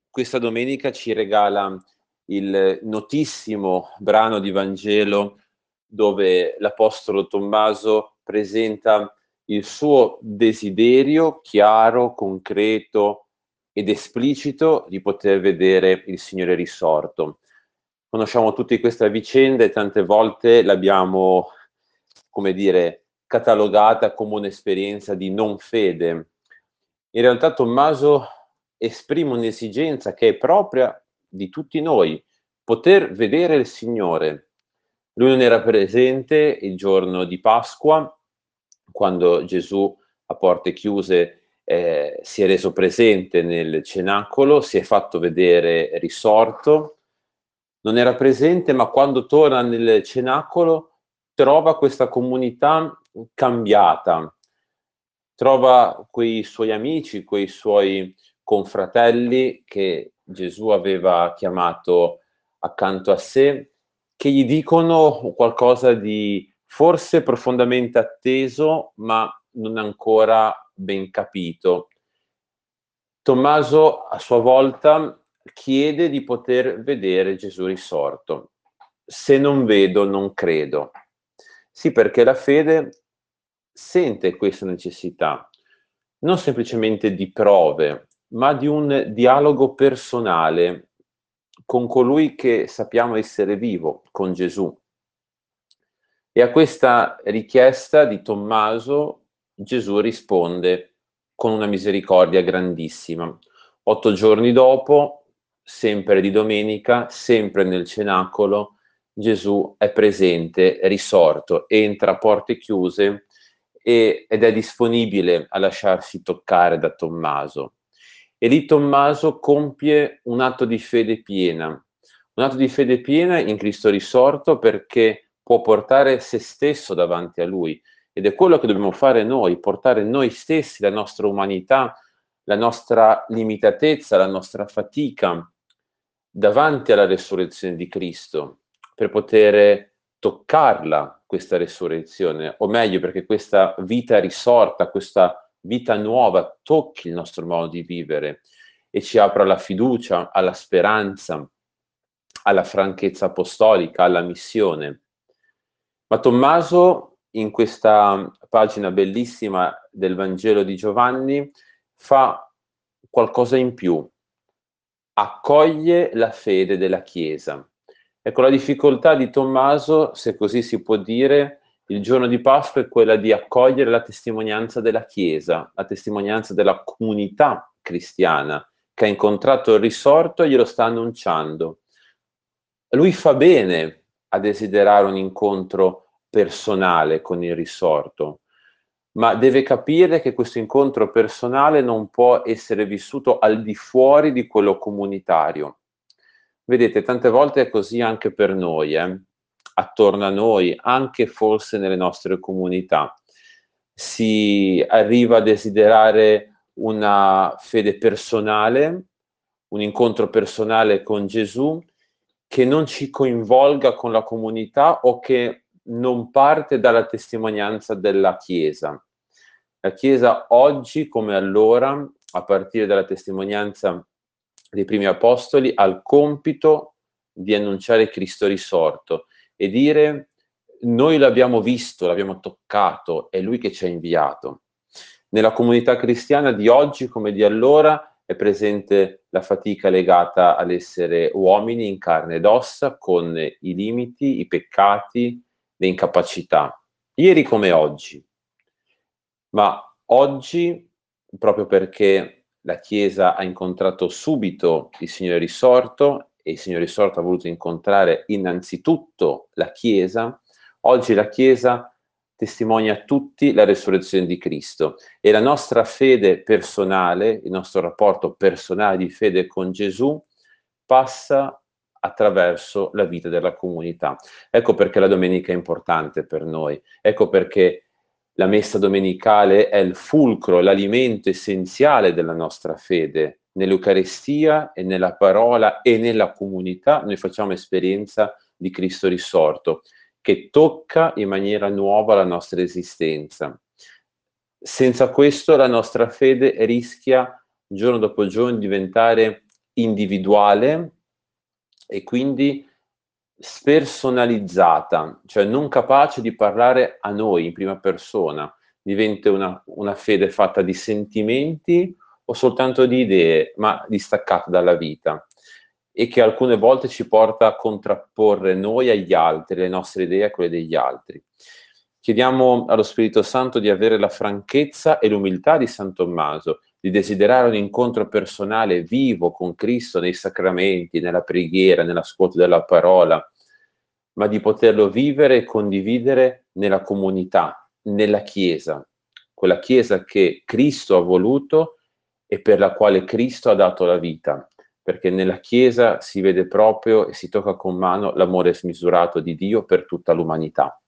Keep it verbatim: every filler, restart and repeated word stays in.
questa domenica ci regala il notissimo brano di Vangelo dove l'Apostolo Tommaso presenta il suo desiderio chiaro, concreto ed esplicito di poter vedere il Signore risorto. Conosciamo tutti questa vicenda e tante volte l'abbiamo, come dire, catalogata come un'esperienza di non fede. In realtà Tommaso esprime un'esigenza che è propria di tutti noi, poter vedere il Signore. Lui non era presente il giorno di Pasqua, quando Gesù a porte chiuse eh, si è reso presente nel cenacolo, si è fatto vedere risorto. Non era presente, ma quando torna nel cenacolo trova questa comunità cambiata, trova quei suoi amici, quei suoi confratelli che Gesù aveva chiamato accanto a sé, che gli dicono qualcosa di forse profondamente atteso, ma non ancora ben capito. Tommaso a sua volta chiede di poter vedere Gesù risorto. Se non vedo, non credo. Sì, perché la fede sente questa necessità, non semplicemente di prove, ma di un dialogo personale con colui che sappiamo essere vivo, con Gesù. E a questa richiesta di Tommaso Gesù risponde con una misericordia grandissima. Otto giorni dopo, sempre di domenica, sempre nel cenacolo, Gesù è presente, è risorto, entra a porte chiuse e, ed è disponibile a lasciarsi toccare da Tommaso. E lì Tommaso compie un atto di fede piena, un atto di fede piena in Cristo risorto, perché può portare se stesso davanti a Lui. Ed è quello che dobbiamo fare noi, portare noi stessi, la nostra umanità, la nostra limitatezza, la nostra fatica davanti alla resurrezione di Cristo, per poter toccarla, questa resurrezione, o meglio, perché questa vita risorta, questa vita nuova tocchi il nostro modo di vivere e ci apra alla fiducia, alla speranza, alla franchezza apostolica, alla missione. Ma Tommaso, in questa pagina bellissima del Vangelo di Giovanni, fa qualcosa in più, accoglie la fede della Chiesa. Ecco, la difficoltà di Tommaso, se così si può dire, il giorno di Pasqua è quella di accogliere la testimonianza della Chiesa, la testimonianza della comunità cristiana, che ha incontrato il risorto e glielo sta annunciando. Lui fa bene a desiderare un incontro personale con il risorto, ma deve capire che questo incontro personale non può essere vissuto al di fuori di quello comunitario. Vedete, tante volte è così anche per noi, eh? Attorno a noi, anche forse nelle nostre comunità. Si arriva a desiderare una fede personale, un incontro personale con Gesù, che non ci coinvolga con la comunità o che non parte dalla testimonianza della Chiesa. La Chiesa oggi, come allora, a partire dalla testimonianza dei primi apostoli, ha il compito di annunciare Cristo risorto e dire: noi l'abbiamo visto, l'abbiamo toccato, è Lui che ci ha inviato. Nella comunità cristiana di oggi, come di allora, è presente la fatica legata all'essere uomini in carne ed ossa, con i limiti, i peccati, le incapacità, ieri come oggi. Ma oggi, proprio perché la Chiesa ha incontrato subito il Signore risorto e il Signore risorto ha voluto incontrare innanzitutto la Chiesa, oggi la Chiesa testimonia a tutti la resurrezione di Cristo e la nostra fede personale, il nostro rapporto personale di fede con Gesù passa attraverso la vita della comunità. Ecco perché la domenica è importante per noi, ecco perché la messa domenicale è il fulcro, l'alimento essenziale della nostra fede. Nell'Eucaristia e nella parola e nella comunità noi facciamo esperienza di Cristo risorto, che tocca in maniera nuova la nostra esistenza. Senza questo la nostra fede rischia giorno dopo giorno di diventare individuale e quindi spersonalizzata, cioè non capace di parlare a noi in prima persona. Diventa una una fede fatta di sentimenti o soltanto di idee, ma distaccata dalla vita, e che alcune volte ci porta a contrapporre noi agli altri, le nostre idee a quelle degli altri. Chiediamo allo Spirito Santo di avere la franchezza e l'umiltà di San Tommaso, di desiderare un incontro personale vivo con Cristo nei sacramenti, nella preghiera, nell'ascolto della parola, ma di poterlo vivere e condividere nella comunità, nella Chiesa, quella Chiesa che Cristo ha voluto e per la quale Cristo ha dato la vita, perché nella Chiesa si vede proprio e si tocca con mano l'amore smisurato di Dio per tutta l'umanità.